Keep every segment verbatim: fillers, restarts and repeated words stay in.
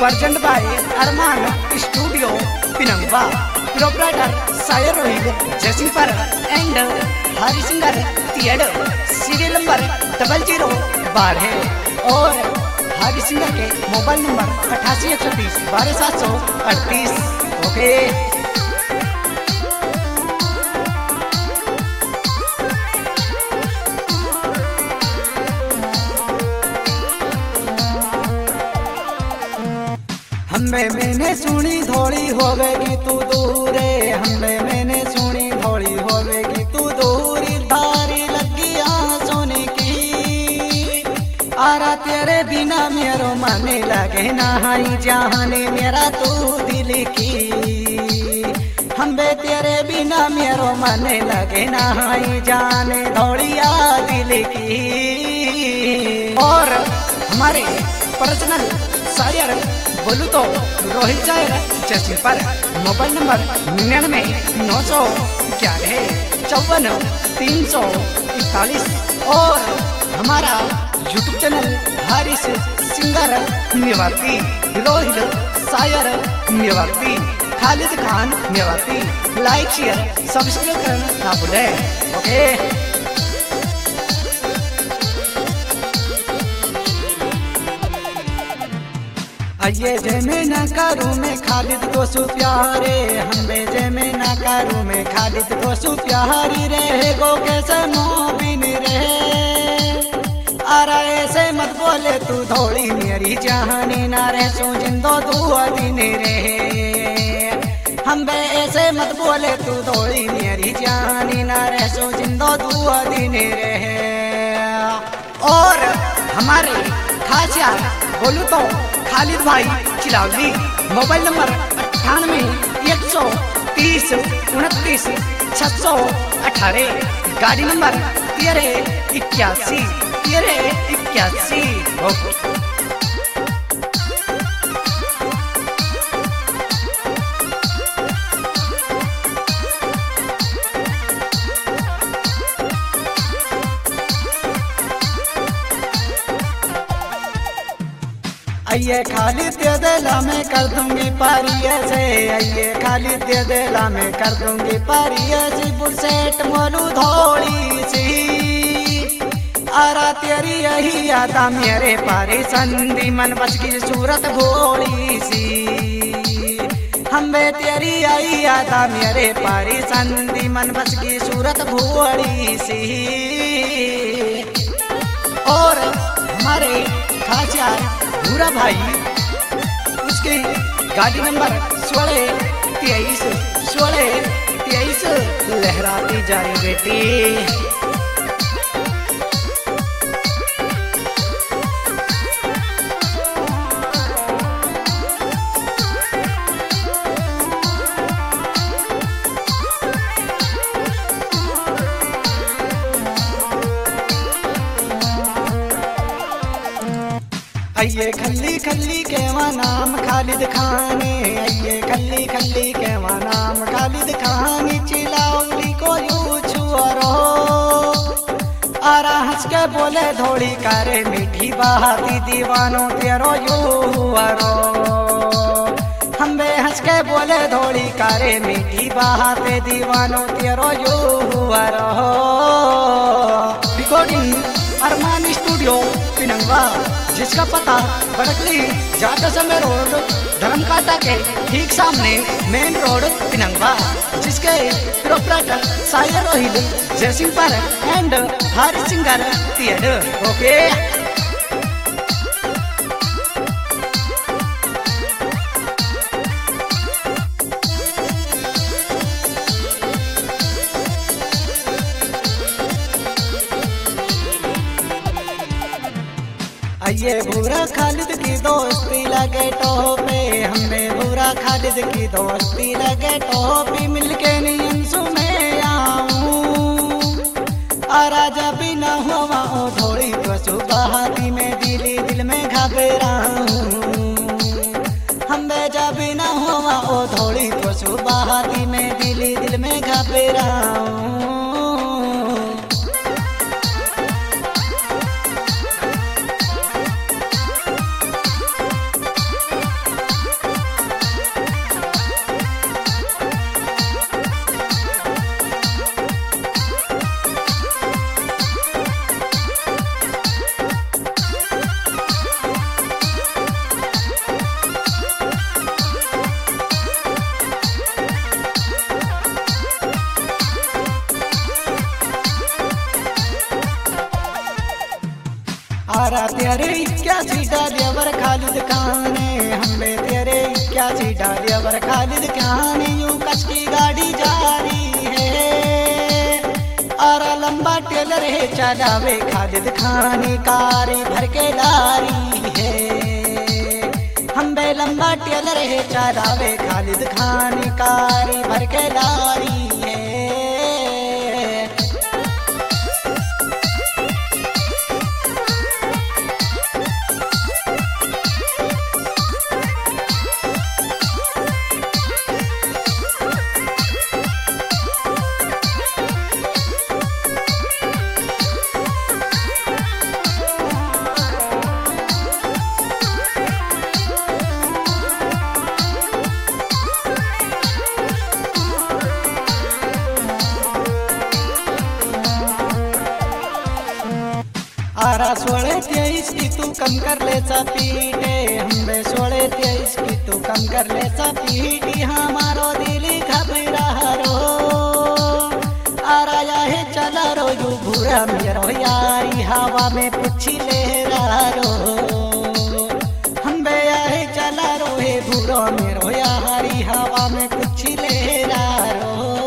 Present by Arman studio Pinangwa, proprietor Sayar Rohit Jaisingh and Hari singer theatre, serial number double zero बारह और Hari singer के mobile number अठासी एक सौ बीस बारह सात सौ अड़तीस। ओके हमें मैंने सुनी थोड़ी होवेगी तू दूरे, हमें मैंने सुनी थोड़ी होवेगी तू दूरी, धारी लगी सोने की आरा तेरे बिना मेरो मन लगे नहाई जाने मेरा तू दिल की, हमें तेरे बिना मेरो मन लगे नहाई जाने धोड़िया दिल की। और हमारे पर्सनल शायर बोलू तो रोहित जायर जैसे पर मोबाइल नंबर निन्यानवे नौ सौ ग्यारह चौवन तीन सौ इकतालीस और हमारा YouTube channel Haris singer Mewati, Rohit Shayar Mewati, Khalid Khan Mewati. Like share subscribe करना ना भूले। ओके अये जे में ना करूँ मैं खालिद को सु प्यारे, हम बेजे में ना करूँ मैं खालिद को सु प्यारी, रहे गो कैसे मोबिन रहे आरा ऐसे मत बोले तू थोड़ी मेरी जहानी ना रहे सो जिंदो तू दिन रहे, हम बे ऐसे मत बोले तू थोड़ी मेरी जहानी ना रहे सो जिंदो तू दिन रहे। और हमारे खास यार बोलू तो खालिद भाई चिलावली, मोबाइल नंबर अट्ठानवे एक सौ तीस उनतीस छह सौ अठारह, गाड़ी नंबर तेरह इक्यासी तेरह इक्यासी। आइए खाली दे देला मैं कर दूंगी पारिया से, आइए खाली दे देला मैं कर दूंगी पारिया से, बुरसेट मोलू धोड़ी सी आरा तेरी यही यादा मेरे पारी संधि मन बच की सूरत भोली सी, हमें तेरी यही यादा मेरे पारी संधि मन बच की सूरत भोली सी। और हमारे खास यार भूरा भाई उसके गाड़ी नंबर सोलह तेईस सोलह तेईस लहराती जाए बेटी। आइए खल्ली खल्ली के नाम खालिद खाने, आइए खल्ली खल्ली के नाम खालिद खानी, चिलावली को यू छुआरो आरा हंस के बोले थोड़ी करे मीठी बाती दीवानों तेरो यू हुआरो, हम बे हंस के बोले थोड़ी करे मीठी बाते दीवानों तेरो यू हुआरो। रिकॉर्डिंग अरमान स्टूडियो पिनंगवा, जिसका पता बड़कली जाटा समय रोड धर्मकाटा के ठीक सामने मेन रोड पिनंगवा, जिसके proprietor Sayar Rohit Jaisingh and Hari singer theatre. Okay आइए भूरा खालिद की दोस्ती लगे टोपे, हमें भूरा खालिद की दोस्ती लगे टोपी, मिलके नींसू में आऊं आरा जब भी न हुआ ओ थोड़ी तो सुबहाती में दिली दिल में घबराऊं, हमें जब भी न हुआ ओ थोड़ी तो सुबहाती में दिली दिल में घबराऊं। इक्यासी ड्राइवर खालिद खाने, हमने तेरे इक्यासी ड्राइवर खालिद खाने, यूं कस की गाड़ी जा रही है। और लंबा टेलर है चलावे खालिद खानी, कारी भर के लारी है। हम बे लंबा टेलर है चलावे खालिद खानी, कारी भर के लारी है। आरा सोलह तेईस की तू कम कर ले पीटे, हमरे सोलह तेईस की तू कम कर ले पीटी, हमारो दिल घबरा रो। आरा है चला रो यू भूरा मेरो यारी, हवा में पुछी ले रो। हम बे है चला रो हे भूरा मेरो यारी, हवा में पुछी ले रो।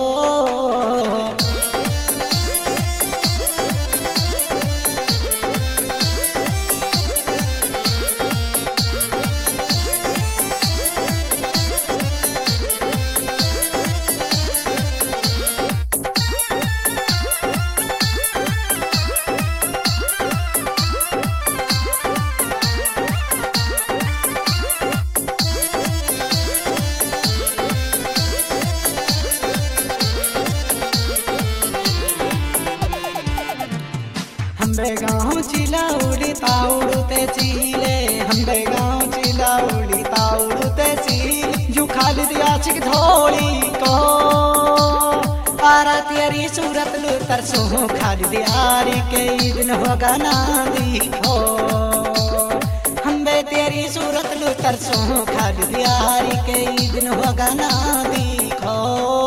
हमरे गाँव चिला उड़ता उड़ते चीले, हमरे गाँव चिला उड़ता उड़ते चीले, जो खालिद आशिक धोली को। आरा तेरी सूरत लू तरसों खालिद यारी, के दिन होगा ना दिखो। हमरे तेरी सूरत लू तरसों खालिद यारी, के दिन होगा ना दिखो।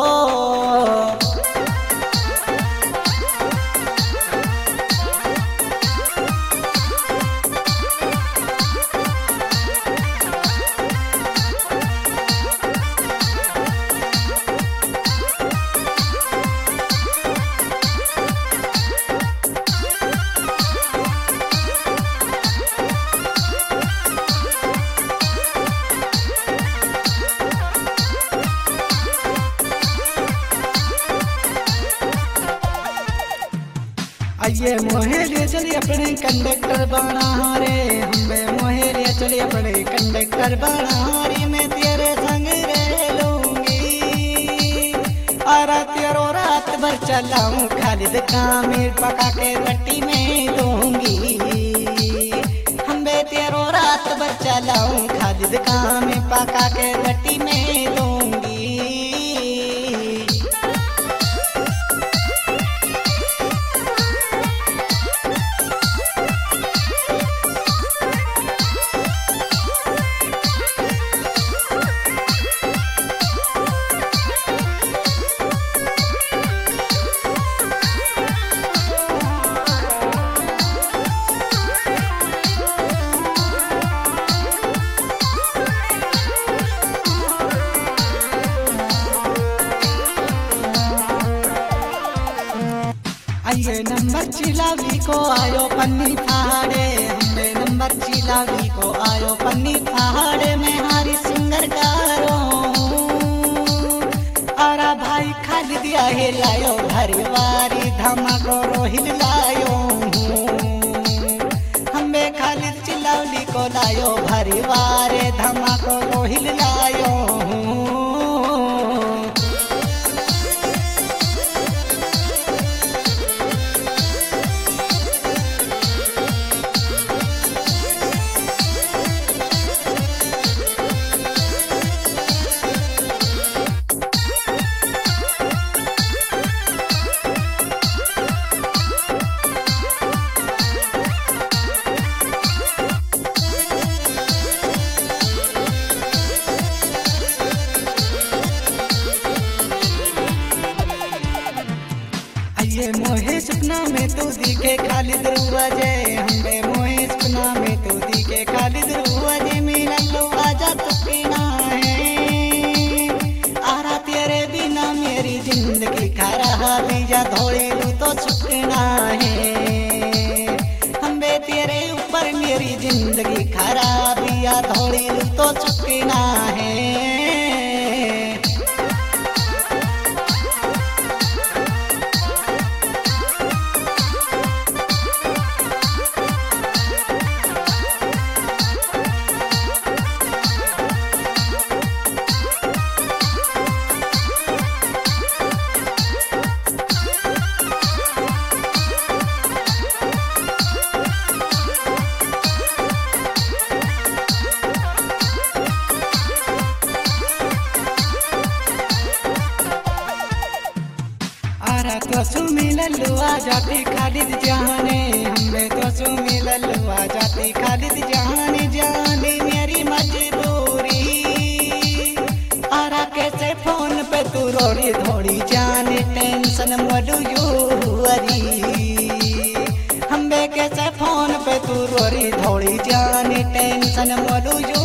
आइए मोहेलिया चलिए अपने कंडक्टर बना रे, हमें मोहेलिया चलिए अपने कंडक्टर बना रे। मैं तेरे संग रह लूंगी, आरा तेरो रात भर चलाऊं, खालिद का मीर पका के गट्टी में दूंगी। हमें तेरो रात भर चलाऊं, खालिद का मीर पका के गट्टी में दूंगी। आइए नंबर चिलावी को आयो पन्नी फाड़े, हमने नंबर चिलावी को आयो पन्नी फाड़े। में हारी सिंगर गारो आरा भाई खालिद दिया है लायो, भरवारी धमाको रोहिल लायो। हमें खालिद चिलावली को लायो, भरवारे धमाको रोहिल लायो। खराबिया थोड़ी तो चुकना है। तो सुमिललुआ जाती खालिद जाने हमें तो सुमिललुआ जाती खालिद जाने जाने मेरी मजबूरी। आरा कैसे फोन पे तू रोड़ी धोड़ी जाने टेंशन मोडू यूरी। हमें कैसे फोन पे तू रोड़ी धोड़ी जाने टेंशन मोडू